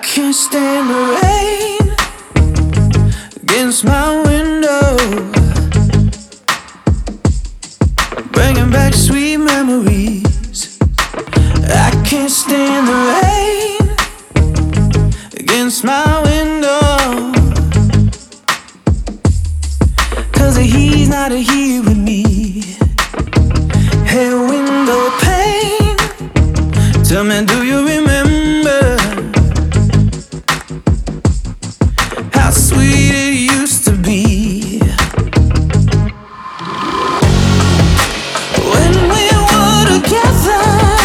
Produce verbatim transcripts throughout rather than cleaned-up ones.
can't stand the rain against my window, bringing back sweet memories. I can't stand the rain against my window, 'cause he's not here with me. Hey, window pane, tell me, do you remember how sweet it used to be when we were together?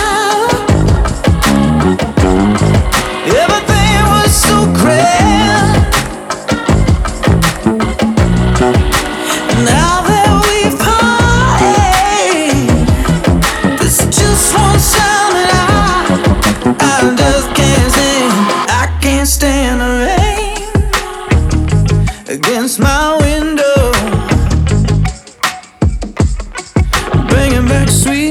Everything was so grand. Now that we've parted, there's just one sound that I I just can't stand. I can't stand the rain against my window, bringing back sweet